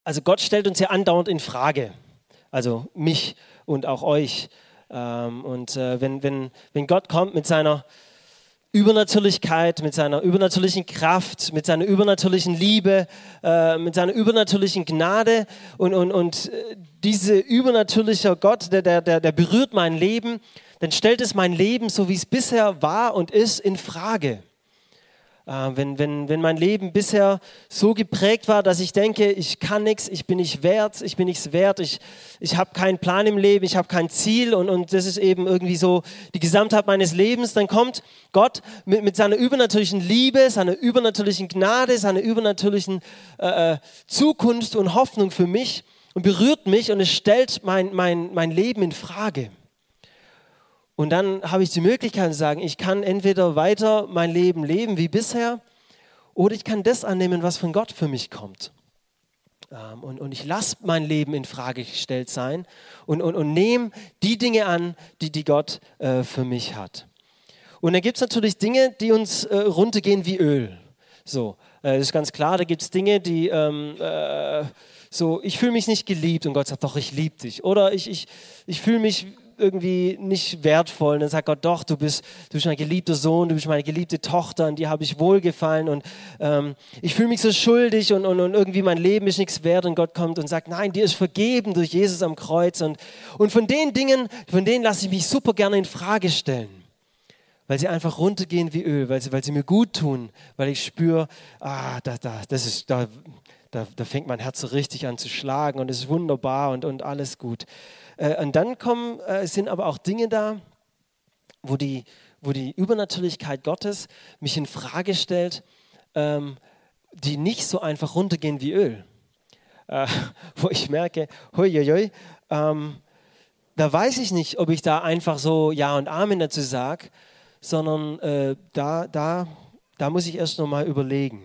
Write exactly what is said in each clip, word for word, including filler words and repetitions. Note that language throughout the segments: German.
Also Gott stellt uns ja andauernd in Frage, also mich und auch euch. Ähm, und äh, wenn, wenn, wenn Gott kommt mit seiner Übernatürlichkeit, mit seiner übernatürlichen Kraft, mit seiner übernatürlichen Liebe, äh, mit seiner übernatürlichen Gnade und, und, und äh, diese übernatürliche Gott, der, der, der, der berührt mein Leben, dann stellt es mein Leben, so wie es bisher war und ist, in Frage. Äh, wenn, wenn, wenn mein Leben bisher so geprägt war, dass ich denke, ich kann nichts, ich bin nicht wert, ich bin nichts wert, ich, ich habe keinen Plan im Leben, ich habe kein Ziel und, und das ist eben irgendwie so die Gesamtheit meines Lebens, dann kommt Gott mit, mit seiner übernatürlichen Liebe, seiner übernatürlichen Gnade, seiner übernatürlichen äh, Zukunft und Hoffnung für mich und berührt mich und es stellt mein, mein, mein Leben in Frage. Und dann habe ich die Möglichkeit zu sagen, ich kann entweder weiter mein Leben leben wie bisher oder ich kann das annehmen, was von Gott für mich kommt. Und, und ich lasse mein Leben in Frage gestellt sein und, und, und nehme die Dinge an, die, die Gott äh, für mich hat. Und dann gibt es natürlich Dinge, die uns äh, runtergehen wie Öl. So, äh, das ist ganz klar, da gibt es Dinge, die ähm, äh, so, ich fühle mich nicht geliebt und Gott sagt, doch, ich liebe dich. Oder ich, ich, ich fühle mich irgendwie nicht wertvoll. Und dann sagt Gott, doch, du bist, du bist mein geliebter Sohn, du bist meine geliebte Tochter, an dir habe ich wohlgefallen und ähm, ich fühle mich so schuldig und, und, und irgendwie mein Leben ist nichts wert und Gott kommt und sagt, nein, dir ist vergeben durch Jesus am Kreuz und, und von den Dingen, von denen lasse ich mich super gerne in Frage stellen, weil sie einfach runtergehen wie Öl, weil sie, weil sie mir gut tun, weil ich spüre, ah, da, da, das ist, da, da, da fängt mein Herz so richtig an zu schlagen und es ist wunderbar und, und alles gut. Und dann kommen, äh, sind aber auch Dinge da, wo die, wo die Übernatürlichkeit Gottes mich in Frage stellt, ähm, die nicht so einfach runtergehen wie Öl. Äh, wo ich merke, hui, hui, hui, ähm, da weiß ich nicht, ob ich da einfach so Ja und Amen dazu sage, sondern äh, da, da, da muss ich erst noch mal überlegen.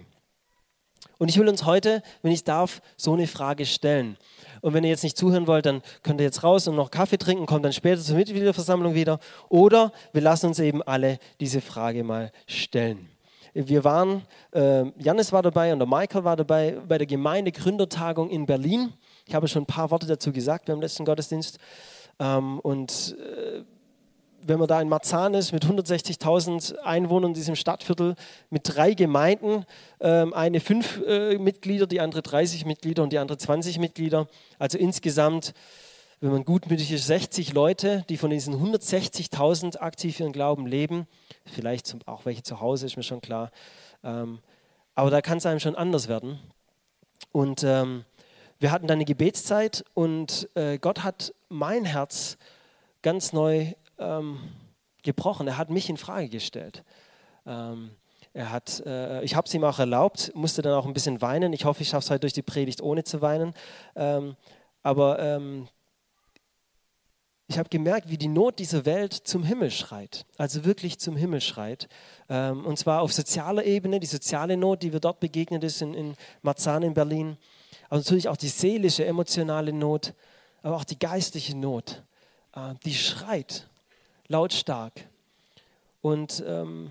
Und ich will uns heute, wenn ich darf, so eine Frage stellen. Und wenn ihr jetzt nicht zuhören wollt, dann könnt ihr jetzt raus und noch Kaffee trinken, kommt dann später zur Mitgliederversammlung wieder. Oder wir lassen uns eben alle diese Frage mal stellen. Wir waren, äh, Jannis war dabei und der Michael war dabei bei der Gemeindegründertagung in Berlin. Ich habe schon ein paar Worte dazu gesagt beim letzten Gottesdienst. Ähm, und äh, wenn man da in Marzahn ist, mit hundertsechzigtausend Einwohnern in diesem Stadtviertel, mit drei Gemeinden, ähm, eine fünf äh, Mitglieder, die andere dreißig Mitglieder und die andere zwanzig Mitglieder. Also insgesamt, wenn man gutmütig ist, sechzig Leute, die von diesen hundertsechzigtausend aktiv ihren Glauben leben. Vielleicht zum, auch welche zu Hause, ist mir schon klar. Ähm, aber da kann es einem schon anders werden. Und ähm, wir hatten dann eine Gebetszeit und äh, Gott hat mein Herz ganz neu Ähm, gebrochen. Er hat mich in Frage gestellt. Ähm, er hat, äh, ich habe es ihm auch erlaubt, musste dann auch ein bisschen weinen. Ich hoffe, ich schaffe es heute durch die Predigt ohne zu weinen. Ähm, aber ähm, ich habe gemerkt, wie die Not dieser Welt zum Himmel schreit. Also wirklich zum Himmel schreit. Ähm, und zwar auf sozialer Ebene, die soziale Not, die wir dort begegnet ist in, in Marzahn in Berlin. Aber natürlich auch die seelische, emotionale Not, aber auch die geistliche Not, äh, die schreit lautstark. Und ähm,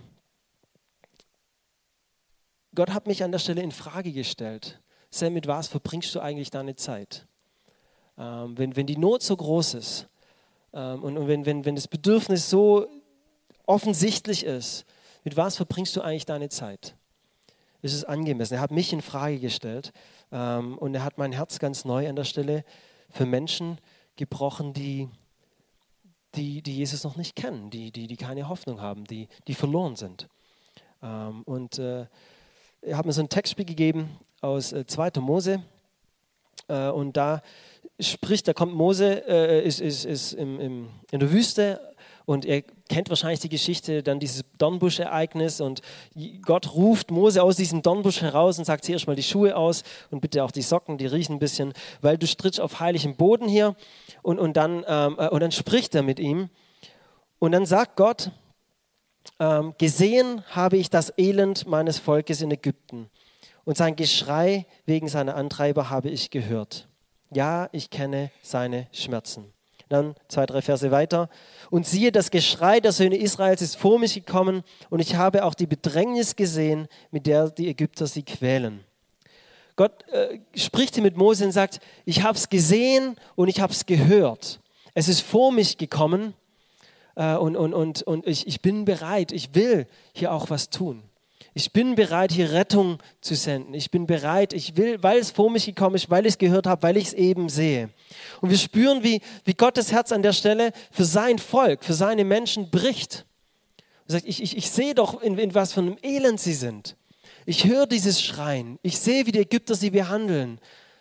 Gott hat mich an der Stelle in Frage gestellt. Sam, mit was verbringst du eigentlich deine Zeit? Ähm, wenn, wenn die Not so groß ist ähm, und, und wenn, wenn, wenn das Bedürfnis so offensichtlich ist, mit was verbringst du eigentlich deine Zeit? Ist es angemessen? Er hat mich in Frage gestellt ähm, und er hat mein Herz ganz neu an der Stelle für Menschen gebrochen, die Die, die Jesus noch nicht kennen, die, die, die keine Hoffnung haben, die, die verloren sind. Ähm, und äh, er hat mir so ein Textspiel gegeben aus äh, zweiter Mose. Äh, und da spricht, da kommt Mose, äh, ist, ist, ist im, im, in der Wüste und er kennt wahrscheinlich die Geschichte, dann dieses Dornbusch-Ereignis und Gott ruft Mose aus diesem Dornbusch heraus und sagt, zieh erst mal die Schuhe aus und bitte auch die Socken, die riechen ein bisschen, weil du strittst auf heiligem Boden hier und, und, dann, ähm, und dann spricht er mit ihm und dann sagt Gott, ähm, gesehen habe ich das Elend meines Volkes in Ägypten und sein Geschrei wegen seiner Antreiber habe ich gehört. Ja, ich kenne seine Schmerzen. Dann zwei, drei Verse weiter. Und siehe, das Geschrei der Söhne Israels ist vor mich gekommen und ich habe auch die Bedrängnis gesehen, mit der die Ägypter sie quälen. Gott äh, spricht hier mit Mose und sagt, ich habe es gesehen und ich habe es gehört. Es ist vor mich gekommen äh, und, und, und, und ich, ich bin bereit, ich will hier auch was tun. Ich bin bereit, hier Rettung zu senden. Ich bin bereit, ich will, weil es vor mich gekommen ist, weil ich es gehört habe, weil ich es eben sehe. Und wir spüren, wie, wie Gottes Herz an der Stelle für sein Volk, für seine Menschen bricht. Er sagt, ich, ich, ich sehe doch, in, in was für einem Elend sie sind. Ich höre dieses Schreien. Ich sehe, wie die Ägypter sie behandeln.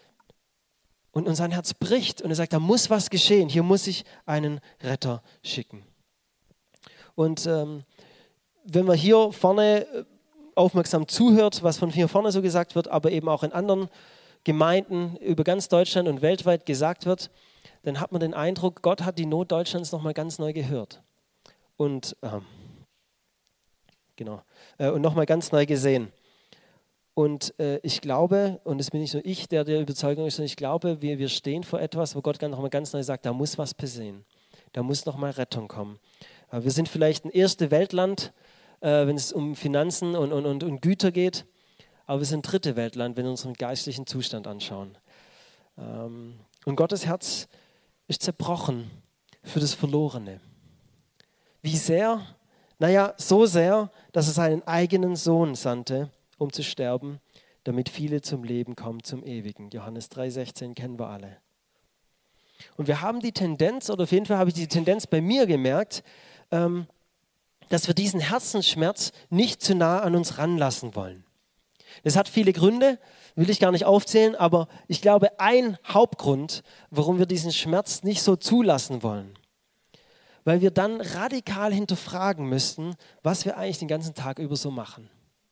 Und, und sein Herz bricht. Und er sagt, da muss was geschehen. Hier muss ich einen Retter schicken. Und ähm, wenn man hier vorne aufmerksam zuhört, was von hier vorne so gesagt wird, aber eben auch in anderen Gemeinden über ganz Deutschland und weltweit gesagt wird, dann hat man den Eindruck, Gott hat die Not Deutschlands nochmal ganz neu gehört. Und ähm, genau, äh, und nochmal ganz neu gesehen. Und äh, ich glaube, und es bin nicht nur ich, der der Überzeugung ist, sondern ich glaube, wir, wir stehen vor etwas, wo Gott nochmal ganz neu sagt, da muss was passieren. Da muss nochmal Rettung kommen. Äh, wir sind vielleicht ein erste Weltland, äh, wenn es um Finanzen und, und, und, und Güter geht, aber wir sind ein dritte Weltland, wenn wir unseren geistlichen Zustand anschauen. Ähm, und Gottes Herz ist zerbrochen für das Verlorene. Wie sehr? Naja, so sehr, dass er seinen eigenen Sohn sandte, um zu sterben, damit viele zum Leben kommen, zum Ewigen. Johannes drei sechzehn kennen wir alle. Und wir haben die Tendenz, oder auf jeden Fall habe ich die Tendenz bei mir gemerkt, ähm, dass wir diesen Herzensschmerz nicht zu nah an uns ranlassen wollen. Das hat viele Gründe, will ich gar nicht aufzählen, aber ich glaube, ein Hauptgrund, warum wir diesen Schmerz nicht so zulassen wollen, weil wir dann radikal hinterfragen müssten, was wir eigentlich den ganzen Tag über so machen.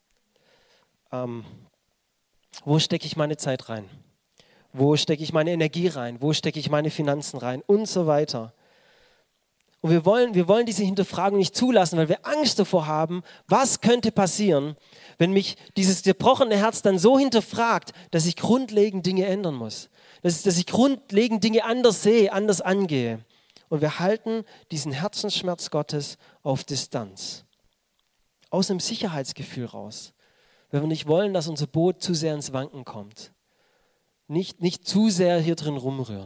Ähm, wo stecke ich meine Zeit rein? Wo stecke ich meine Energie rein? Wo stecke ich meine Finanzen rein? Und so weiter. Und wir wollen, wir wollen diese Hinterfragung nicht zulassen, weil wir Angst davor haben, was könnte passieren, wenn mich dieses zerbrochene Herz dann so hinterfragt, dass ich grundlegend Dinge ändern muss. Dass, dass ich grundlegend Dinge anders sehe, anders angehe. Und wir halten diesen Herzensschmerz Gottes auf Distanz. Aus einem Sicherheitsgefühl raus. Weil wir nicht wollen, dass unser Boot zu sehr ins Wanken kommt. Nicht, nicht zu sehr hier drin rumrühren.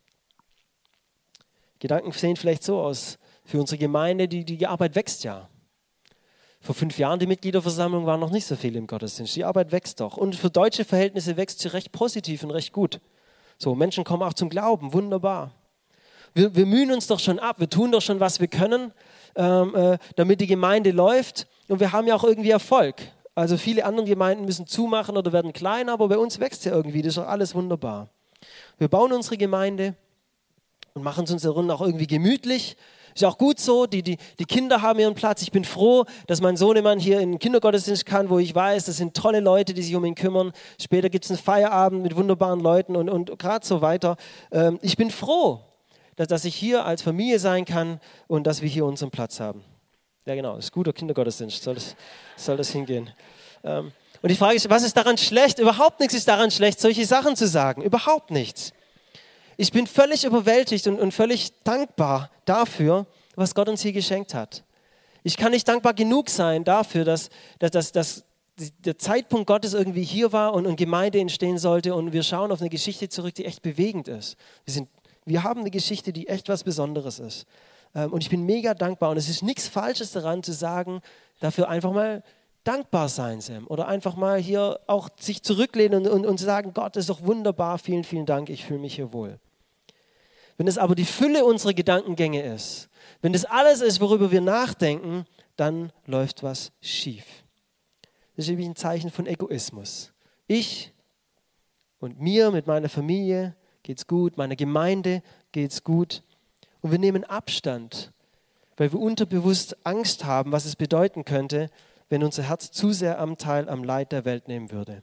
Gedanken sehen vielleicht so aus. Für unsere Gemeinde, die, die Arbeit wächst ja. Vor fünf Jahren die Mitgliederversammlung waren noch nicht so viele im Gottesdienst. Die Arbeit wächst doch. Und für deutsche Verhältnisse wächst sie recht positiv und recht gut. So, Menschen kommen auch zum Glauben. Wunderbar. Wir, wir mühen uns doch schon ab. Wir tun doch schon, was wir können, ähm, äh, damit die Gemeinde läuft. Und wir haben ja auch irgendwie Erfolg. Also viele andere Gemeinden müssen zumachen oder werden kleiner, aber bei uns wächst ja irgendwie. Das ist doch alles wunderbar. Wir bauen unsere Gemeinde und machen es uns auch irgendwie gemütlich. Ist auch gut so, die, die, die Kinder haben ihren Platz. Ich bin froh, dass mein Sohnemann hier in den Kindergottesdienst kann, wo ich weiß, das sind tolle Leute, die sich um ihn kümmern. Später gibt es einen Feierabend mit wunderbaren Leuten und, und gerade so weiter. Ähm, ich bin froh, dass, dass ich hier als Familie sein kann und dass wir hier unseren Platz haben. Ja genau, das ist guter Kindergottesdienst, soll das, soll das hingehen. Ähm, und die Frage ist, was ist daran schlecht? Überhaupt nichts ist daran schlecht, solche Sachen zu sagen. Überhaupt nichts. Ich bin völlig überwältigt und, und völlig dankbar dafür, was Gott uns hier geschenkt hat. Ich kann nicht dankbar genug sein dafür, dass, dass, dass, dass der Zeitpunkt Gottes irgendwie hier war und, und Gemeinde entstehen sollte und wir schauen auf eine Geschichte zurück, die echt bewegend ist. Wir, sind, wir haben eine Geschichte, die echt was Besonderes ist. Und ich bin mega dankbar und es ist nichts Falsches daran zu sagen, dafür einfach mal dankbar sein, Sam. Oder einfach mal hier auch sich zurücklehnen und, und, und sagen, Gott, das ist doch wunderbar, vielen, vielen Dank, ich fühle mich hier wohl. Wenn es aber die Fülle unserer Gedankengänge ist, wenn das alles ist, worüber wir nachdenken, dann läuft was schief. Das ist nämlich ein Zeichen von Egoismus. Ich und mir mit meiner Familie geht's gut, meiner Gemeinde geht's gut. Und wir nehmen Abstand, weil wir unterbewusst Angst haben, was es bedeuten könnte, wenn unser Herz zu sehr Anteil am Leid der Welt nehmen würde.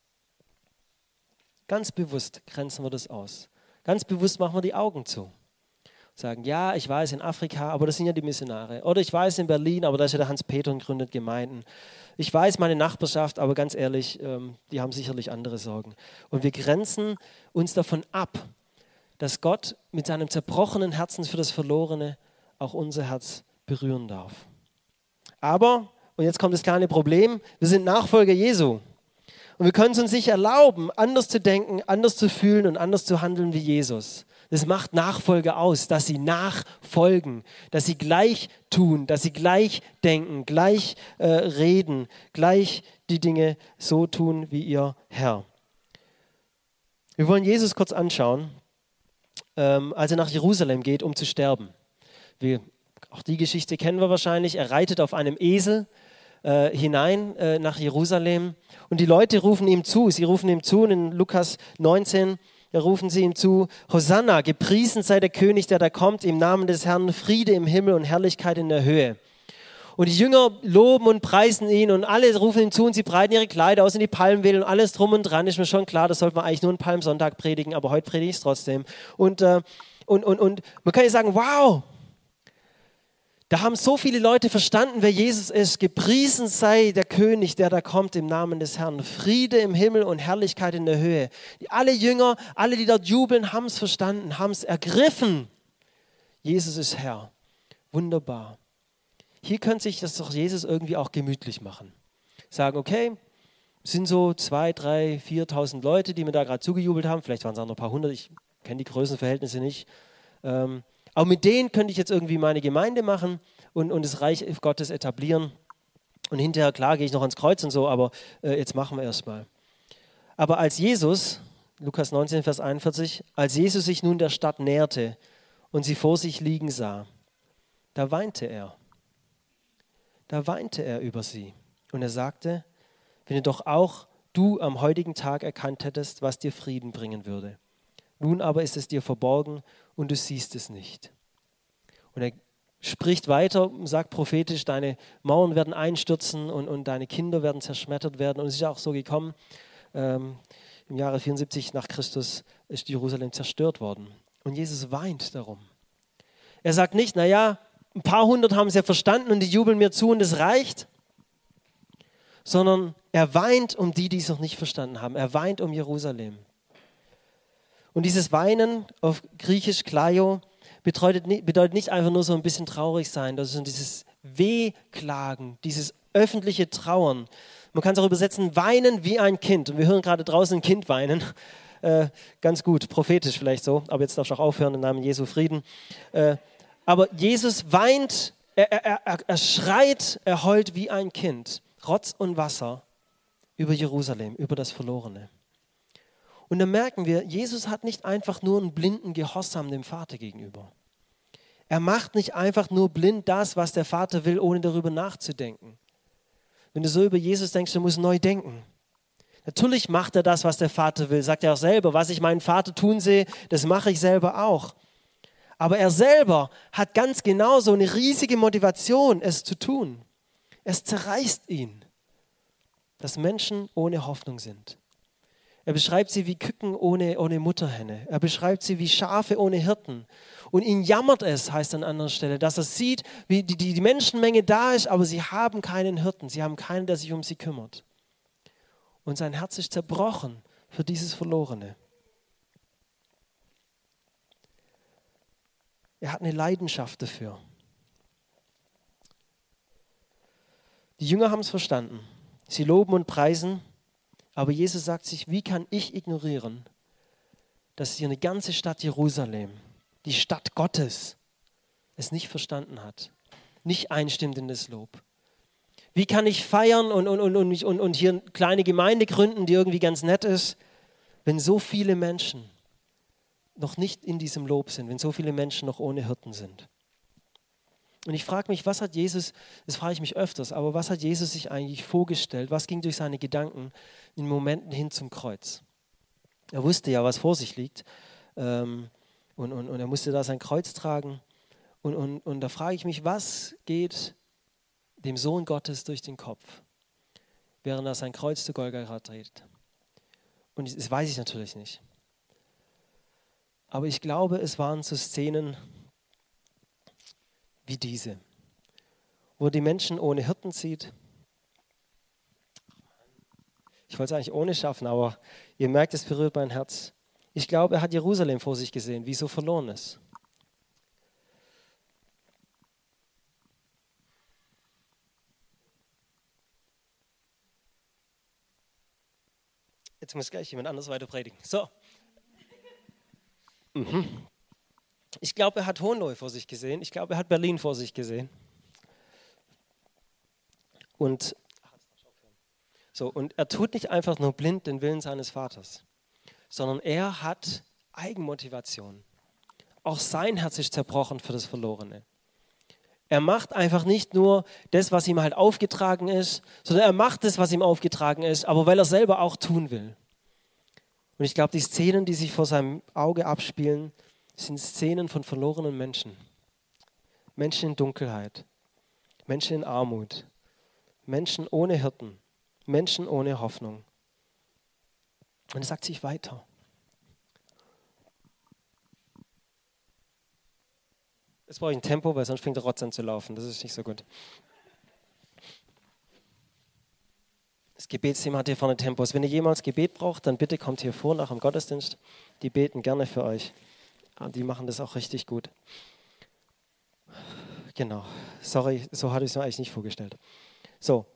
Ganz bewusst grenzen wir das aus. Ganz bewusst machen wir die Augen zu. Sagen, ja, ich weiß in Afrika, aber das sind ja die Missionare. Oder ich weiß in Berlin, aber da ist ja der Hans-Peter und gründet Gemeinden. Ich weiß meine Nachbarschaft, aber ganz ehrlich, ähm, die haben sicherlich andere Sorgen. Und wir grenzen uns davon ab, dass Gott mit seinem zerbrochenen Herzen für das Verlorene auch unser Herz berühren darf. Aber, und jetzt kommt das kleine Problem, wir sind Nachfolger Jesu. Und wir können es uns nicht erlauben, anders zu denken, anders zu fühlen und anders zu handeln wie Jesus. Das macht Nachfolger aus, dass sie nachfolgen, dass sie gleich tun, dass sie gleich denken, gleich äh, reden, gleich die Dinge so tun wie ihr Herr. Wir wollen Jesus kurz anschauen, ähm, als er nach Jerusalem geht, um zu sterben. Wir, auch die Geschichte kennen wir wahrscheinlich. Er reitet auf einem Esel äh, hinein äh, nach Jerusalem und die Leute rufen ihm zu. Sie rufen ihm zu und in Lukas neunzehn. Da rufen sie ihm zu, Hosanna, gepriesen sei der König, der da kommt, im Namen des Herrn, Friede im Himmel und Herrlichkeit in der Höhe. Und die Jünger loben und preisen ihn und alle rufen ihm zu und sie breiten ihre Kleider aus in die Palmwedel und alles drum und dran. Ist mir schon klar, das sollte man eigentlich nur einen Palmsonntag predigen, aber heute predige ich es trotzdem. Und, äh, und, und, und man kann ja sagen, wow, da haben so viele Leute verstanden, wer Jesus ist. Gepriesen sei der König, der da kommt im Namen des Herrn. Friede im Himmel und Herrlichkeit in der Höhe. Die, alle Jünger, alle, die dort jubeln, haben es verstanden, haben es ergriffen. Jesus ist Herr. Wunderbar. Hier könnte sich das doch Jesus irgendwie auch gemütlich machen. Sagen, okay, es sind so zwei, drei, viertausend Leute, die mir da gerade zugejubelt haben. Vielleicht waren es auch noch ein paar hundert, ich kenne die Größenverhältnisse nicht. Ähm, Aber mit denen könnte ich jetzt irgendwie meine Gemeinde machen und, und das Reich Gottes etablieren. Und hinterher, klar, gehe ich noch ans Kreuz und so, aber äh, jetzt machen wir erstmal. Aber als Jesus, Lukas neunzehn, Vers einundvierzig, als Jesus sich nun der Stadt näherte und sie vor sich liegen sah, da weinte er. Da weinte er über sie. Und er sagte, wenn du doch auch du am heutigen Tag erkannt hättest, was dir Frieden bringen würde. Nun aber ist es dir verborgen und du siehst es nicht. Und er spricht weiter, sagt prophetisch, deine Mauern werden einstürzen und, und deine Kinder werden zerschmettert werden. Und es ist auch so gekommen, ähm, im Jahre vierundsiebzig nach Christus ist Jerusalem zerstört worden. Und Jesus weint darum. Er sagt nicht, naja, ein paar hundert haben es ja verstanden und die jubeln mir zu und es reicht, sondern er weint um die, die es noch nicht verstanden haben. Er weint um Jerusalem. Und dieses Weinen auf Griechisch Klaio bedeutet nicht, bedeutet nicht einfach nur so ein bisschen traurig sein, das ist dieses Wehklagen, dieses öffentliche Trauern. Man kann es auch übersetzen, weinen wie ein Kind. Und wir hören gerade draußen ein Kind weinen. Äh, ganz gut, prophetisch vielleicht so, aber jetzt darfst du auch aufhören im Namen Jesu Frieden. Äh, aber Jesus weint, er, er, er, er schreit, er heult wie ein Kind, Rotz und Wasser über Jerusalem, über das Verlorene. Und dann merken wir, Jesus hat nicht einfach nur einen blinden Gehorsam dem Vater gegenüber. Er macht nicht einfach nur blind das, was der Vater will, ohne darüber nachzudenken. Wenn du so über Jesus denkst, du musst neu denken. Natürlich macht er das, was der Vater will, sagt er auch selber. Was ich meinen Vater tun sehe, das mache ich selber auch. Aber er selber hat ganz genau so eine riesige Motivation, es zu tun. Es zerreißt ihn, dass Menschen ohne Hoffnung sind. Er beschreibt sie wie Küken ohne, ohne Mutterhenne. Er beschreibt sie wie Schafe ohne Hirten. Und ihn jammert es, heißt an anderer Stelle, dass er sieht, wie die, die Menschenmenge da ist, aber sie haben keinen Hirten. Sie haben keinen, der sich um sie kümmert. Und sein Herz ist zerbrochen für dieses Verlorene. Er hat eine Leidenschaft dafür. Die Jünger haben es verstanden. Sie loben und preisen. Aber Jesus sagt sich, wie kann ich ignorieren, dass hier eine ganze Stadt Jerusalem, die Stadt Gottes, es nicht verstanden hat, nicht einstimmt in das Lob. Wie kann ich feiern und, und, und, und, und, und hier eine kleine Gemeinde gründen, die irgendwie ganz nett ist, wenn so viele Menschen noch nicht in diesem Lob sind, wenn so viele Menschen noch ohne Hirten sind. Und ich frage mich, was hat Jesus, das frage ich mich öfters, aber was hat Jesus sich eigentlich vorgestellt? Was ging durch seine Gedanken in Momenten hin zum Kreuz? Er wusste ja, was vor sich liegt ähm, und, und, und er musste da sein Kreuz tragen. Und, und, und da frage ich mich, was geht dem Sohn Gottes durch den Kopf, während er sein Kreuz zu Golgatha trägt? Und das weiß ich natürlich nicht. Aber ich glaube, es waren so Szenen wie diese, wo die Menschen ohne Hirten sieht. Ich wollte es eigentlich ohne schaffen, aber ihr merkt, es berührt mein Herz. Ich glaube, er hat Jerusalem vor sich gesehen, wie so verloren ist. Jetzt muss gleich jemand anders weiter predigen. So. Mhm. Ich glaube, er hat Hohenlohe vor sich gesehen. Ich glaube, er hat Berlin vor sich gesehen. Und, so, und er tut nicht einfach nur blind den Willen seines Vaters, sondern er hat Eigenmotivation. Auch sein Herz ist zerbrochen für das Verlorene. Er macht einfach nicht nur das, was ihm halt aufgetragen ist, sondern er macht das, was ihm aufgetragen ist, aber weil er selber auch tun will. Und ich glaube, die Szenen, die sich vor seinem Auge abspielen, sind Szenen von verlorenen Menschen. Menschen in Dunkelheit, Menschen in Armut, Menschen ohne Hirten, Menschen ohne Hoffnung. Und es sagt sich weiter. Jetzt brauche ich ein Tempo, weil sonst fängt der Rotz an zu laufen. Das ist nicht so gut. Das Gebetsteam hat hier vorne Tempos. Wenn ihr jemals Gebet braucht, dann bitte kommt hier vor nach dem Gottesdienst. Die beten gerne für euch. Die machen das auch richtig gut. Genau. Sorry, so hatte ich es mir eigentlich nicht vorgestellt. So.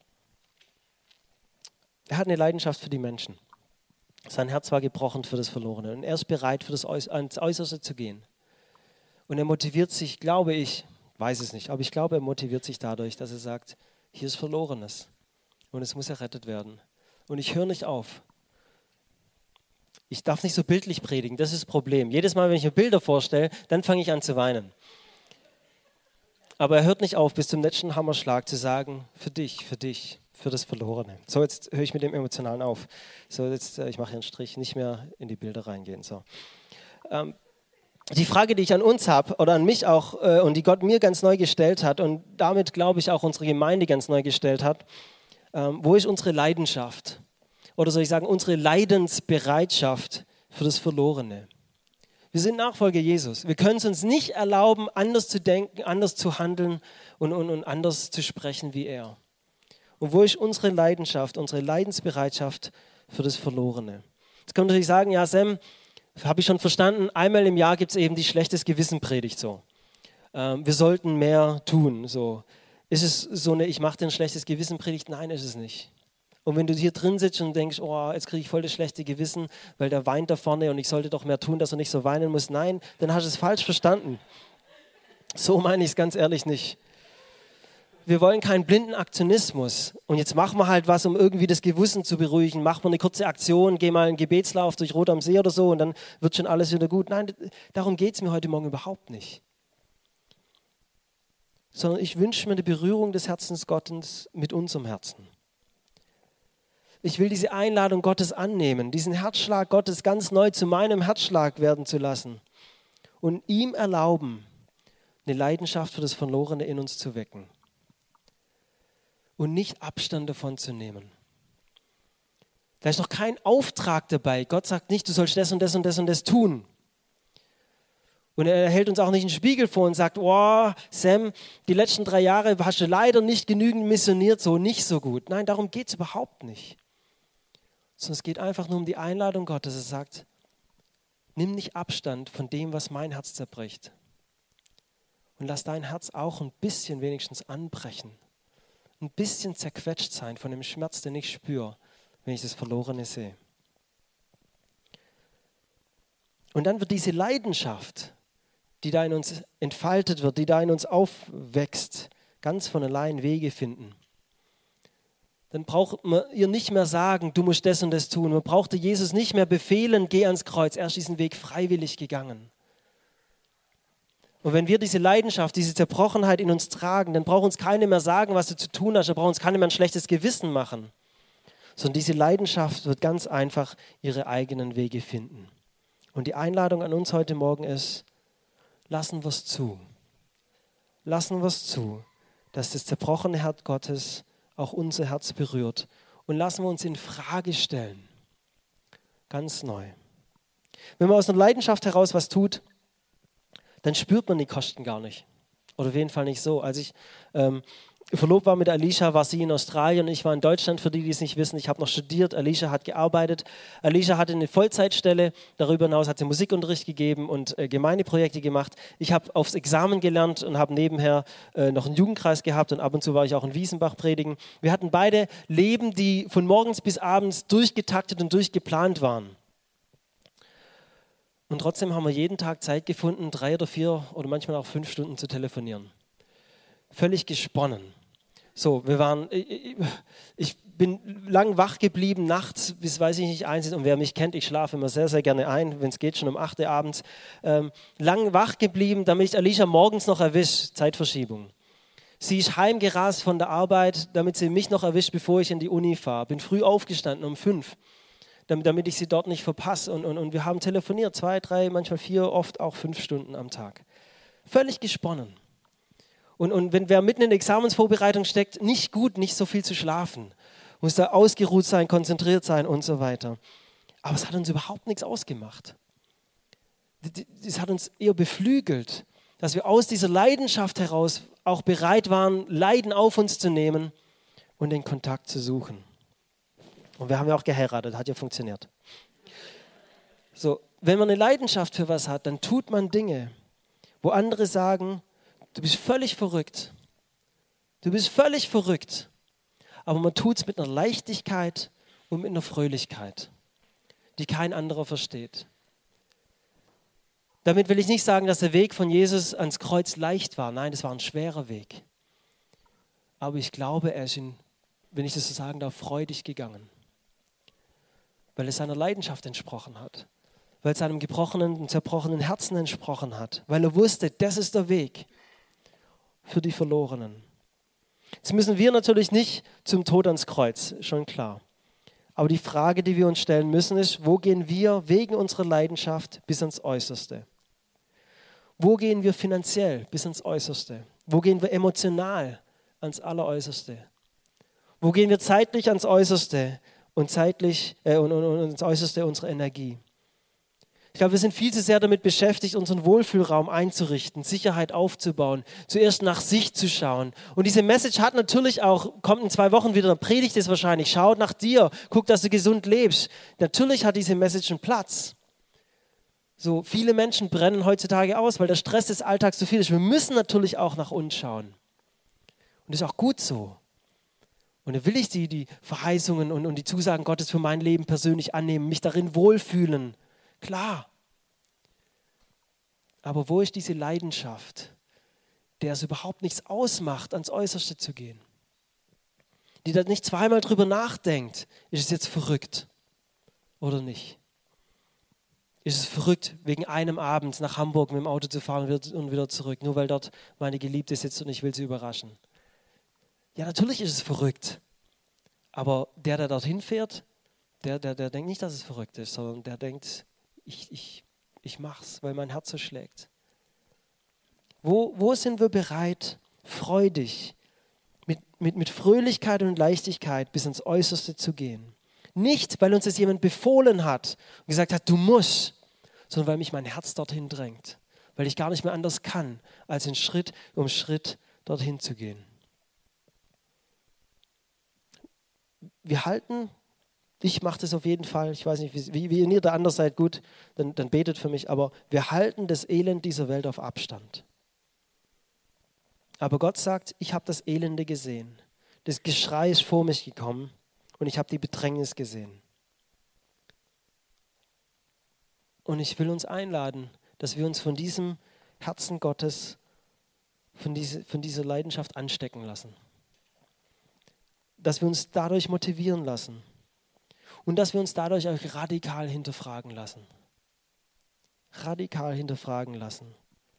Er hat eine Leidenschaft für die Menschen. Sein Herz war gebrochen für das Verlorene. Und er ist bereit, für das ans Äußerste zu gehen. Und er motiviert sich, glaube ich, weiß es nicht, aber ich glaube, er motiviert sich dadurch, dass er sagt, hier ist Verlorenes und es muss errettet werden. Und ich höre nicht auf. Ich darf nicht so bildlich predigen, das ist das Problem. Jedes Mal, wenn ich mir Bilder vorstelle, dann fange ich an zu weinen. Aber er hört nicht auf, bis zum letzten Hammerschlag zu sagen, für dich, für dich, für das Verlorene. So, jetzt höre ich mit dem Emotionalen auf. So, jetzt, ich mache hier einen Strich, nicht mehr in die Bilder reingehen. So. Ähm, Die Frage, die ich an uns habe oder an mich auch äh, und die Gott mir ganz neu gestellt hat und damit, glaube ich, auch unsere Gemeinde ganz neu gestellt hat, ähm, wo ist unsere Leidenschaft? Oder soll ich sagen, unsere Leidensbereitschaft für das Verlorene? Wir sind Nachfolger Jesus. Wir können es uns nicht erlauben, anders zu denken, anders zu handeln und, und, und anders zu sprechen wie er. Und wo ist unsere Leidenschaft, unsere Leidensbereitschaft für das Verlorene? Jetzt kann man natürlich sagen, ja Sam, habe ich schon verstanden, einmal im Jahr gibt es eben die schlechtes Gewissen-Predigt so. Ähm, wir sollten mehr tun. So. Ist es so eine, ich mache dir ein schlechtes Gewissen-Predigt? Nein, ist es nicht. Und wenn du hier drin sitzt und denkst, oh, jetzt kriege ich voll das schlechte Gewissen, weil der weint da vorne und ich sollte doch mehr tun, dass er nicht so weinen muss. Nein, dann hast du es falsch verstanden. So meine ich es ganz ehrlich nicht. Wir wollen keinen blinden Aktionismus. Und jetzt machen wir halt was, um irgendwie das Gewissen zu beruhigen. Machen wir eine kurze Aktion, geh mal einen Gebetslauf durch Rot am See oder so und dann wird schon alles wieder gut. Nein, darum geht es mir heute Morgen überhaupt nicht. Sondern ich wünsche mir die Berührung des Herzens Gottes mit unserem Herzen. Ich will diese Einladung Gottes annehmen, diesen Herzschlag Gottes ganz neu zu meinem Herzschlag werden zu lassen und ihm erlauben, eine Leidenschaft für das Verlorene in uns zu wecken. Und nicht Abstand davon zu nehmen. Da ist noch kein Auftrag dabei. Gott sagt nicht, du sollst das und das und das und das tun. Und er hält uns auch nicht einen Spiegel vor und sagt, oh, Sam, die letzten drei Jahre hast du leider nicht genügend missioniert, so nicht so gut. Nein, darum geht es überhaupt nicht. Sondern es geht einfach nur um die Einladung Gottes. Er sagt, nimm nicht Abstand von dem, was mein Herz zerbricht. Und lass dein Herz auch ein bisschen wenigstens anbrechen. Ein bisschen zerquetscht sein von dem Schmerz, den ich spüre, wenn ich das Verlorene sehe. Und dann wird diese Leidenschaft, die da in uns entfaltet wird, die da in uns aufwächst, ganz von allein Wege finden. Dann braucht man ihr nicht mehr sagen, du musst das und das tun. Man brauchte Jesus nicht mehr befehlen, geh ans Kreuz. Er ist diesen Weg freiwillig gegangen. Und wenn wir diese Leidenschaft, diese Zerbrochenheit in uns tragen, dann braucht uns keiner mehr sagen, was du zu tun hast. Da braucht uns keiner mehr ein schlechtes Gewissen machen. Sondern diese Leidenschaft wird ganz einfach ihre eigenen Wege finden. Und die Einladung an uns heute Morgen ist, lassen wir es zu. Lassen wir es zu, dass das zerbrochene Herz Gottes auch unser Herz berührt. Und lassen wir uns in Frage stellen. Ganz neu. Wenn man aus einer Leidenschaft heraus was tut, dann spürt man die Kosten gar nicht. Oder auf jeden Fall nicht so. Als ich ähm, verlobt war mit Alicia, war sie in Australien und ich war in Deutschland, für die, die es nicht wissen. Ich habe noch studiert, Alicia hat gearbeitet. Alicia hatte eine Vollzeitstelle, darüber hinaus hat sie Musikunterricht gegeben und äh, Gemeindeprojekte gemacht. Ich habe aufs Examen gelernt und habe nebenher äh, noch einen Jugendkreis gehabt und ab und zu war ich auch in Wiesenbach predigen. Wir hatten beide Leben, die von morgens bis abends durchgetaktet und durchgeplant waren. Und trotzdem haben wir jeden Tag Zeit gefunden, drei oder vier oder manchmal auch fünf Stunden zu telefonieren. Völlig gesponnen. So, wir waren, ich, ich bin lang wach geblieben, nachts, bis weiß ich nicht, eins ist. Und wer mich kennt, ich schlafe immer sehr, sehr gerne ein, wenn es geht, schon um acht Uhr abends. Ähm, lang wach geblieben, damit ich Alicia morgens noch erwische, Zeitverschiebung. Sie ist heimgerast von der Arbeit, damit sie mich noch erwischt, bevor ich in die Uni fahre. Bin früh aufgestanden, um fünf, damit, damit ich sie dort nicht verpasse. Und, und, und wir haben telefoniert, zwei, drei, manchmal vier, oft auch fünf Stunden am Tag. Völlig gesponnen. Und, und wenn wer mitten in der Examensvorbereitung steckt, nicht gut, nicht so viel zu schlafen. Muss da ausgeruht sein, konzentriert sein und so weiter. Aber es hat uns überhaupt nichts ausgemacht. Es hat uns eher beflügelt, dass wir aus dieser Leidenschaft heraus auch bereit waren, Leiden auf uns zu nehmen und den Kontakt zu suchen. Und wir haben ja auch geheiratet, hat ja funktioniert. So, wenn man eine Leidenschaft für was hat, dann tut man Dinge, wo andere sagen, du bist völlig verrückt. Du bist völlig verrückt. Aber man tut es mit einer Leichtigkeit und mit einer Fröhlichkeit, die kein anderer versteht. Damit will ich nicht sagen, dass der Weg von Jesus ans Kreuz leicht war. Nein, das war ein schwerer Weg. Aber ich glaube, er ist, in, wenn ich das so sagen darf, freudig gegangen. Weil es seiner Leidenschaft entsprochen hat. Weil es seinem gebrochenen und zerbrochenen Herzen entsprochen hat. Weil er wusste, das ist der Weg für die Verlorenen. Jetzt müssen wir natürlich nicht zum Tod ans Kreuz, schon klar. Aber die Frage, die wir uns stellen müssen, ist, wo gehen wir wegen unserer Leidenschaft bis ans Äußerste? Wo gehen wir finanziell bis ans Äußerste? Wo gehen wir emotional ans Alleräußerste? Wo gehen wir zeitlich ans Äußerste und zeitlich äh, und, und, und ans Äußerste unserer Energie? Ich glaube, wir sind viel zu sehr damit beschäftigt, unseren Wohlfühlraum einzurichten, Sicherheit aufzubauen, zuerst nach sich zu schauen. Und diese Message hat natürlich auch, kommt in zwei Wochen wieder, dann predigt es wahrscheinlich, schaut nach dir, guck, dass du gesund lebst. Natürlich hat diese Message einen Platz. So, viele Menschen brennen heutzutage aus, weil der Stress des Alltags so viel ist. Wir müssen natürlich auch nach uns schauen. Und das ist auch gut so. Und da will ich die, die Verheißungen und, und die Zusagen Gottes für mein Leben persönlich annehmen, mich darin wohlfühlen. Klar. Aber wo ist diese Leidenschaft, der es überhaupt nichts ausmacht, ans Äußerste zu gehen? Die da nicht zweimal drüber nachdenkt, ist es jetzt verrückt oder nicht? Ist es verrückt, wegen einem Abend nach Hamburg mit dem Auto zu fahren und wieder zurück, nur weil dort meine Geliebte sitzt und ich will sie überraschen? Ja, natürlich ist es verrückt. Aber der, der dorthin fährt, der, der, der denkt nicht, dass es verrückt ist, sondern der denkt, Ich, ich, ich mach's, weil mein Herz so schlägt. Wo, wo sind wir bereit, freudig, mit, mit, mit Fröhlichkeit und Leichtigkeit bis ins Äußerste zu gehen? Nicht, weil uns das jemand befohlen hat und gesagt hat, du musst, sondern weil mich mein Herz dorthin drängt. Weil ich gar nicht mehr anders kann, als in Schritt um Schritt dorthin zu gehen. Wir halten... Ich mache das auf jeden Fall. Ich weiß nicht, wie, wie ihr da anders seid, gut, dann, dann betet für mich. Aber wir halten das Elend dieser Welt auf Abstand. Aber Gott sagt, ich habe das Elende gesehen. Das Geschrei ist vor mich gekommen und ich habe die Bedrängnis gesehen. Und ich will uns einladen, dass wir uns von diesem Herzen Gottes, von, diese, von dieser Leidenschaft anstecken lassen. Dass wir uns dadurch motivieren lassen. Und dass wir uns dadurch auch radikal hinterfragen lassen. Radikal hinterfragen lassen.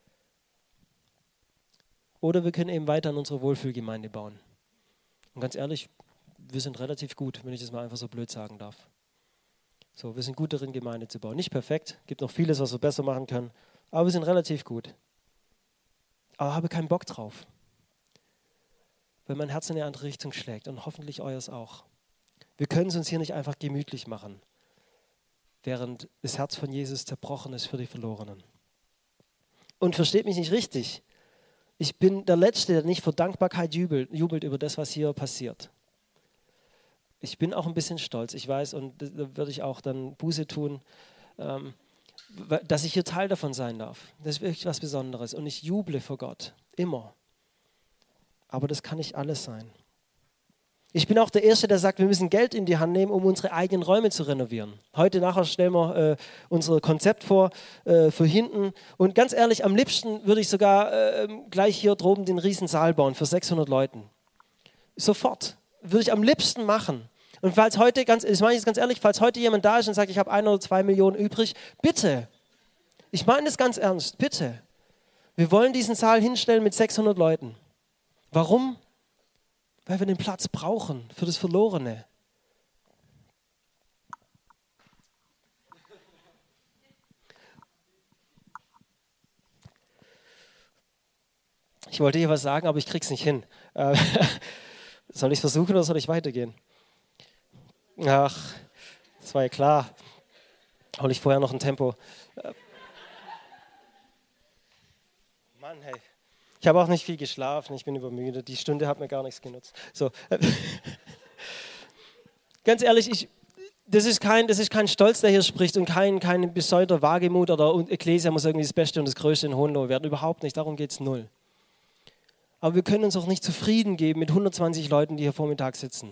Oder wir können eben weiter an unsere Wohlfühlgemeinde bauen. Und ganz ehrlich, wir sind relativ gut, wenn ich das mal einfach so blöd sagen darf. So, wir sind gut darin, Gemeinde zu bauen. Nicht perfekt, gibt noch vieles, was wir besser machen können, aber wir sind relativ gut. Aber habe keinen Bock drauf. Weil mein Herz in eine andere Richtung schlägt und hoffentlich euers auch. Wir können es uns hier nicht einfach gemütlich machen, während das Herz von Jesus zerbrochen ist für die Verlorenen. Und versteht mich nicht richtig, Ich bin der Letzte, der nicht vor Dankbarkeit jubelt, jubelt über das, was hier passiert. Ich bin auch ein bisschen stolz, ich weiß, und da würde ich auch dann Buße tun, ähm, dass ich hier Teil davon sein darf. Das ist wirklich was Besonderes und ich juble vor Gott, immer. Aber das kann nicht alles sein. Ich bin auch der Erste, der sagt, wir müssen Geld in die Hand nehmen, um unsere eigenen Räume zu renovieren. Heute nachher stellen wir äh, unser Konzept vor äh, für hinten. Und ganz ehrlich, am liebsten würde ich sogar äh, gleich hier droben den riesen Saal bauen für sechshundert Leuten. Sofort. Würde ich am liebsten machen. Und falls heute, ganz, das meine ich jetzt ganz ehrlich, falls heute jemand da ist und sagt, ich habe ein oder zwei Millionen übrig, bitte. Ich meine das ganz ernst, bitte. Wir wollen diesen Saal hinstellen mit sechshundert Leuten. Warum? Weil wir den Platz brauchen für das Verlorene. Ich wollte hier was sagen, aber ich krieg's nicht hin. Äh, soll ich es versuchen oder soll ich weitergehen? Ach, das war ja klar. Hol ich vorher noch ein Tempo. Äh, Mann, hey. Ich habe auch nicht viel geschlafen, ich bin übermüdet. Die Stunde hat mir gar nichts genutzt. So. Ganz ehrlich, ich, das, ist kein, das ist kein Stolz, der hier spricht und kein, kein besäuter Wagemut oder Ekklesia muss irgendwie das Beste und das Größte in Hohenlohe werden. Überhaupt nicht, darum geht es null. Aber wir können uns auch nicht zufrieden geben mit hundertzwanzig Leuten, die hier Vormittag sitzen.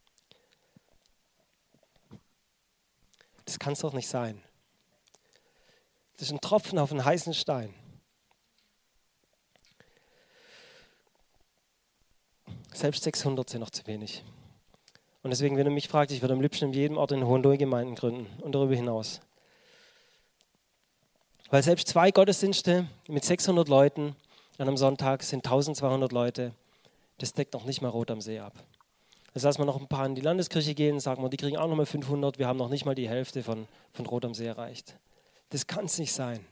Das kann es doch nicht sein. Das ist ein Tropfen auf einen heißen Stein. Selbst sechshundert sind noch zu wenig. Und deswegen, wenn du mich fragst, ich würde am liebsten in jedem Ort in Hohenlohe Gemeinden gründen und darüber hinaus. Weil selbst zwei Gottesdienste mit sechshundert Leuten an einem Sonntag sind eintausendzweihundert Leute, das deckt noch nicht mal Rot am See ab. Das heißt, wir noch ein paar in die Landeskirche gehen, sagen wir, die kriegen auch noch mal fünfhundert, wir haben noch nicht mal die Hälfte von, von Rot am See erreicht. Das kann es nicht sein.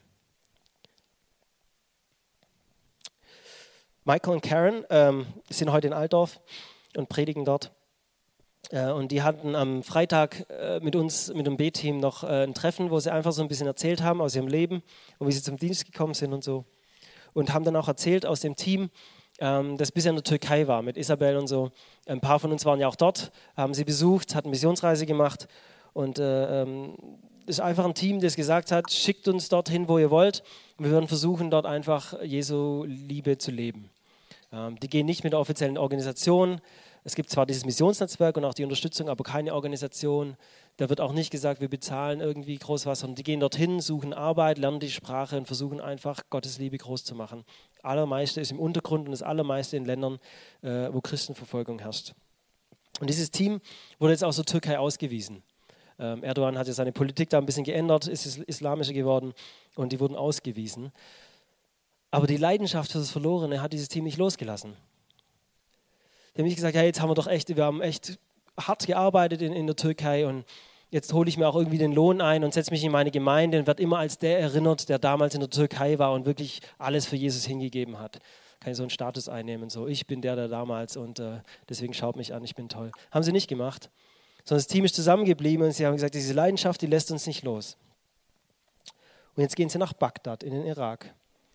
Michael und Karen ähm, sind heute in Altdorf und predigen dort. Äh, und die hatten am Freitag äh, mit uns, mit dem B-Team noch äh, ein Treffen, wo sie einfach so ein bisschen erzählt haben aus ihrem Leben und wie sie zum Dienst gekommen sind und so. Und haben dann auch erzählt aus dem Team, ähm, das bisher in der Türkei war, mit Isabel und so. Ein paar von uns waren ja auch dort, haben sie besucht, hatten Missionsreise gemacht. Und äh, ähm, ist einfach ein Team, das gesagt hat, schickt uns dorthin, wo ihr wollt. Und wir werden versuchen, dort einfach Jesu Liebe zu leben. Die gehen nicht mit der offiziellen Organisation. Es gibt zwar dieses Missionsnetzwerk und auch die Unterstützung, aber keine Organisation. Da wird auch nicht gesagt, wir bezahlen irgendwie groß was, sondern die gehen dorthin, suchen Arbeit, lernen die Sprache und versuchen einfach, Gottes Liebe groß zu machen. Das Allermeiste ist im Untergrund und das Allermeiste in Ländern, äh, wo Christenverfolgung herrscht. Und dieses Team wurde jetzt aus der Türkei ausgewiesen. Ähm, Erdogan hat ja seine Politik da ein bisschen geändert, ist islamischer geworden und die wurden ausgewiesen. Aber die Leidenschaft für das Verlorene hat dieses Team nicht losgelassen. Die haben nicht gesagt, ja, jetzt haben wir doch echt, wir haben echt hart gearbeitet in, in der Türkei und jetzt hole ich mir auch irgendwie den Lohn ein und setze mich in meine Gemeinde und werde immer als der erinnert, der damals in der Türkei war und wirklich alles für Jesus hingegeben hat. Kann ich so einen Status einnehmen, so ich bin der, der damals und äh, deswegen schaut mich an, ich bin toll. Haben sie nicht gemacht, sondern das Team ist zusammengeblieben und sie haben gesagt, diese Leidenschaft, die lässt uns nicht los. Und jetzt gehen sie nach Bagdad in den Irak.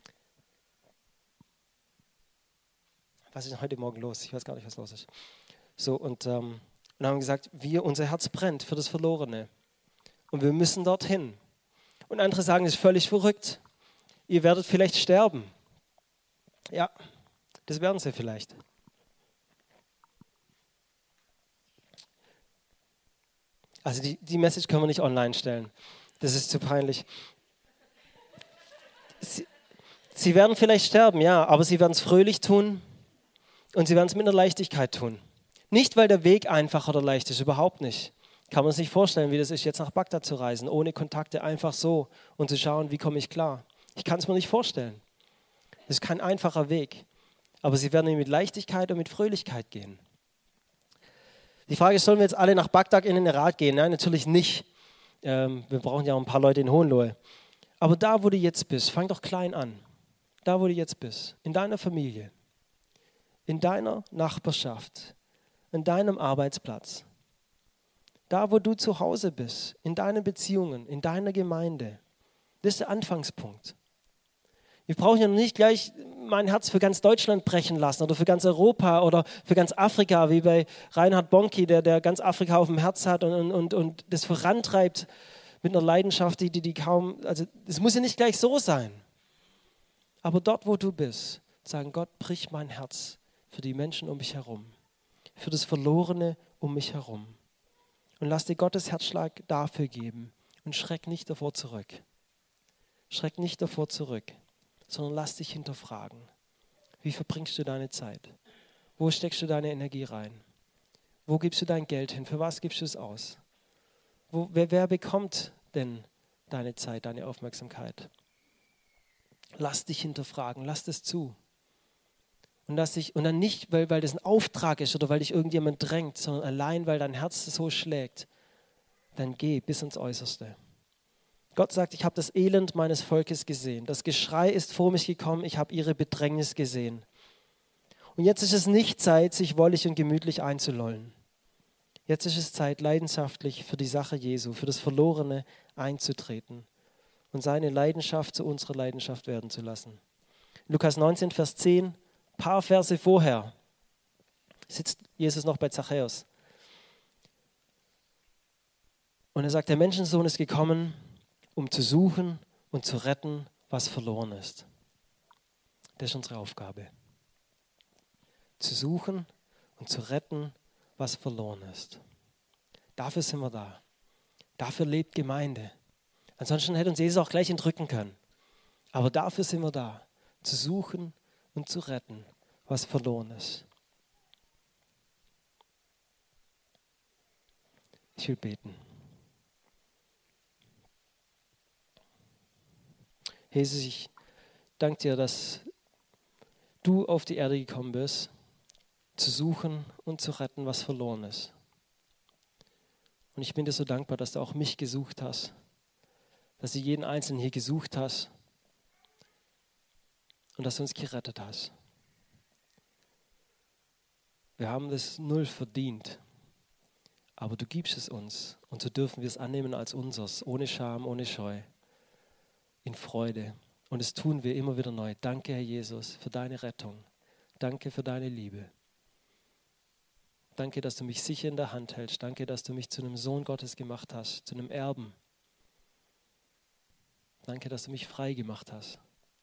Was ist denn heute Morgen los? Ich weiß gar nicht, was los ist. So, und, ähm, und haben gesagt, wir, unser Herz brennt für das Verlorene. Und wir müssen dorthin. Und andere sagen, das ist völlig verrückt. Ihr werdet vielleicht sterben. Ja, das werden sie vielleicht. Also die, die Message können wir nicht online stellen. Das ist zu peinlich. Sie, sie werden vielleicht sterben, ja, aber sie werden es fröhlich tun. Und sie werden es mit einer Leichtigkeit tun. Nicht, weil der Weg einfach oder leicht ist, überhaupt nicht. Kann man sich vorstellen, wie das ist, jetzt nach Bagdad zu reisen, ohne Kontakte, einfach so und zu schauen, wie komme ich klar. Ich kann es mir nicht vorstellen. Das ist kein einfacher Weg. Aber sie werden mit Leichtigkeit und mit Fröhlichkeit gehen. Die Frage ist, sollen wir jetzt alle nach Bagdad in den Irak gehen? Nein, natürlich nicht. Ähm, wir brauchen ja auch ein paar Leute in Hohenlohe. Aber da, wo du jetzt bist, fang doch klein an. Da, wo du jetzt bist, in deiner Familie. In deiner Nachbarschaft, in deinem Arbeitsplatz, da wo du zu Hause bist, in deinen Beziehungen, in deiner Gemeinde. Das ist der Anfangspunkt. Wir brauchen ja nicht gleich mein Herz für ganz Deutschland brechen lassen oder für ganz Europa oder für ganz Afrika, wie bei Reinhard Bonnke, der, der ganz Afrika auf dem Herz hat und, und, und das vorantreibt mit einer Leidenschaft, die, die, die kaum, also es muss ja nicht gleich so sein. Aber dort, wo du bist, sagen, Gott, brich mein Herz für die Menschen um mich herum, für das Verlorene um mich herum. Und lass dir Gottes Herzschlag dafür geben und schreck nicht davor zurück. Schreck nicht davor zurück, sondern lass dich hinterfragen. Wie verbringst du deine Zeit? Wo steckst du deine Energie rein? Wo gibst du dein Geld hin? Für was gibst du es aus? Wo, wer, wer bekommt denn deine Zeit, deine Aufmerksamkeit? Lass dich hinterfragen, lass das zu. Und, lass dich, und dann nicht, weil, weil das ein Auftrag ist oder weil dich irgendjemand drängt, sondern allein, weil dein Herz so schlägt, dann geh bis ins Äußerste. Gott sagt, ich habe das Elend meines Volkes gesehen. Das Geschrei ist vor mich gekommen, ich habe ihre Bedrängnis gesehen. Und jetzt ist es nicht Zeit, sich wollig und gemütlich einzulullen. Jetzt ist es Zeit, leidenschaftlich für die Sache Jesu, für das Verlorene einzutreten und seine Leidenschaft zu unserer Leidenschaft werden zu lassen. Lukas neunzehn, Vers zehn, ein paar Verse vorher, sitzt Jesus noch bei Zachäus. Und er sagt, der Menschensohn ist gekommen, um zu suchen und zu retten, was verloren ist. Das ist unsere Aufgabe. Zu suchen und zu retten, was verloren ist. Dafür sind wir da. Dafür lebt Gemeinde. Ansonsten hätte uns Jesus auch gleich entrücken können. Aber dafür sind wir da. Zu suchen und zu retten, was verloren ist. Ich will beten. Jesus, ich danke dir, dass du auf die Erde gekommen bist, zu suchen und zu retten, was verloren ist. Und ich bin dir so dankbar, dass du auch mich gesucht hast, dass du jeden Einzelnen hier gesucht hast und dass du uns gerettet hast. Wir haben das null verdient, aber du gibst es uns und so dürfen wir es annehmen als unseres, ohne Scham, ohne Scheu. In Freude. Und das tun wir immer wieder neu. Danke, Herr Jesus, für deine Rettung. Danke für deine Liebe. Danke, dass du mich sicher in der Hand hältst. Danke, dass du mich zu einem Sohn Gottes gemacht hast, zu einem Erben. Danke, dass du mich frei gemacht hast.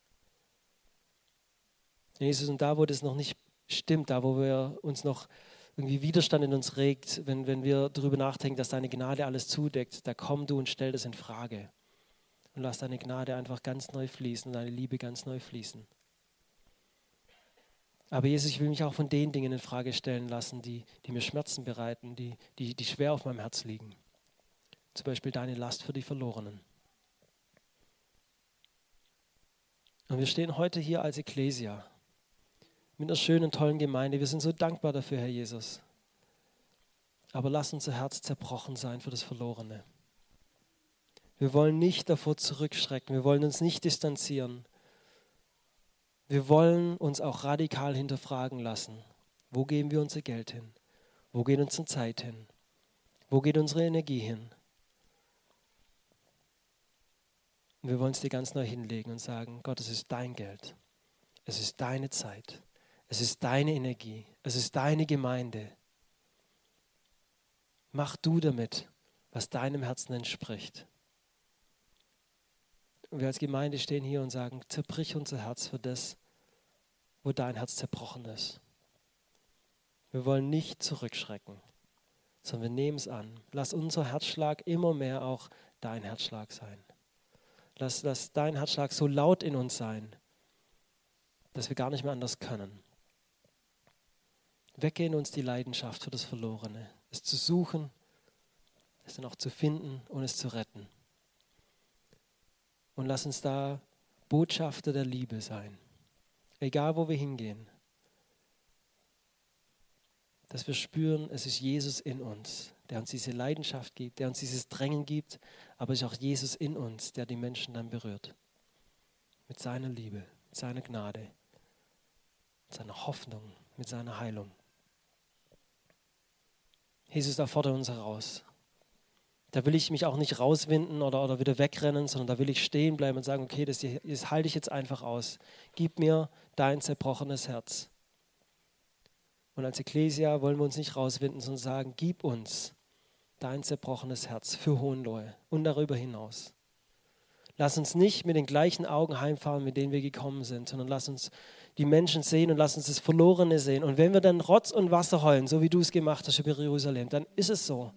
Jesus, und da, wo das noch nicht stimmt, da, wo wir uns noch irgendwie Widerstand in uns regt, wenn, wenn wir darüber nachdenken, dass deine Gnade alles zudeckt, da komm du und stell das in Frage. Und lass deine Gnade einfach ganz neu fließen, deine Liebe ganz neu fließen. Aber Jesus, ich will mich auch von den Dingen in Frage stellen lassen, die, die mir Schmerzen bereiten, die, die, die schwer auf meinem Herz liegen. Zum Beispiel deine Last für die Verlorenen. Und wir stehen heute hier als Ekklesia mit einer schönen, tollen Gemeinde. Wir sind so dankbar dafür, Herr Jesus. Aber lass unser Herz zerbrochen sein für das Verlorene. Wir wollen nicht davor zurückschrecken, wir wollen uns nicht distanzieren. Wir wollen uns auch radikal hinterfragen lassen. Wo geben wir unser Geld hin? Wo geht unsere Zeit hin? Wo geht unsere Energie hin? Und wir wollen es dir ganz neu hinlegen und sagen, Gott, es ist dein Geld. Es ist deine Zeit. Es ist deine Energie. Es ist deine Gemeinde. Mach du damit, was deinem Herzen entspricht. Und wir als Gemeinde stehen hier und sagen, zerbrich unser Herz für das, wo dein Herz zerbrochen ist. Wir wollen nicht zurückschrecken, sondern wir nehmen es an. Lass unser Herzschlag immer mehr auch dein Herzschlag sein. Lass, lass dein Herzschlag so laut in uns sein, dass wir gar nicht mehr anders können. Wecke in uns die Leidenschaft für das Verlorene, es zu suchen, es dann auch zu finden und es zu retten. Und lass uns da Botschafter der Liebe sein. Egal, wo wir hingehen. Dass wir spüren, es ist Jesus in uns, der uns diese Leidenschaft gibt, der uns dieses Drängen gibt, aber es ist auch Jesus in uns, der die Menschen dann berührt. Mit seiner Liebe, mit seiner Gnade, mit seiner Hoffnung, mit seiner Heilung. Jesus, da fordert uns heraus. Da will ich mich auch nicht rauswinden oder, oder wieder wegrennen, sondern da will ich stehen bleiben und sagen, okay, das, das halte ich jetzt einfach aus. Gib mir dein zerbrochenes Herz. Und als Ekklesia wollen wir uns nicht rauswinden, sondern sagen, gib uns dein zerbrochenes Herz für Hohenlohe und darüber hinaus. Lass uns nicht mit den gleichen Augen heimfahren, mit denen wir gekommen sind, sondern lass uns die Menschen sehen und lass uns das Verlorene sehen. Und wenn wir dann Rotz und Wasser heulen, so wie du es gemacht hast über Jerusalem, dann ist es so.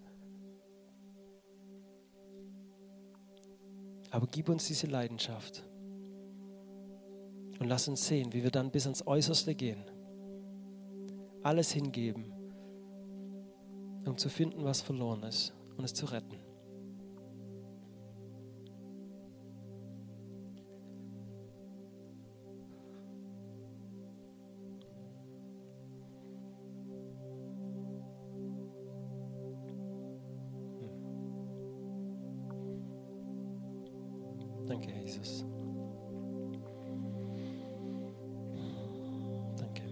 Aber gib uns diese Leidenschaft und lass uns sehen, wie wir dann bis ans Äußerste gehen. Alles hingeben, um zu finden, was verloren ist und es zu retten. Danke, Jesus. Danke.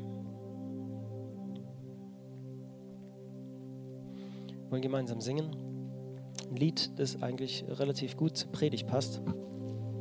Wir wollen gemeinsam singen. Ein Lied, das eigentlich relativ gut zur Predigt passt.